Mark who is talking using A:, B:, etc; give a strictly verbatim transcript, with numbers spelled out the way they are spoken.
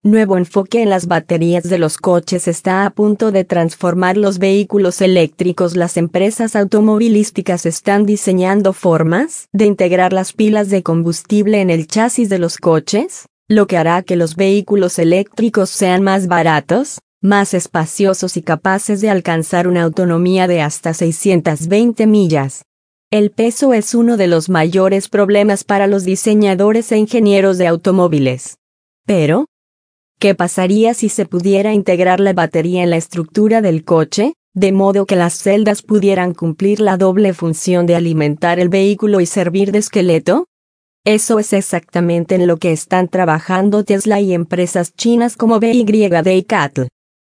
A: Nuevo enfoque en las baterías de los coches está a punto de transformar los vehículos eléctricos. Las empresas automovilísticas están diseñando formas de integrar las pilas de combustible en el chasis de los coches, lo que hará que los vehículos eléctricos sean más baratos, más espaciosos y capaces de alcanzar una autonomía de hasta seiscientas veinte millas. El peso es uno de los mayores problemas para los diseñadores e ingenieros de automóviles. Pero, ¿qué pasaría si se pudiera integrar la batería en la estructura del coche, de modo que las celdas pudieran cumplir la doble función de alimentar el vehículo y servir de esqueleto? Eso es exactamente en lo que están trabajando Tesla y empresas chinas como B Y D y C A T L.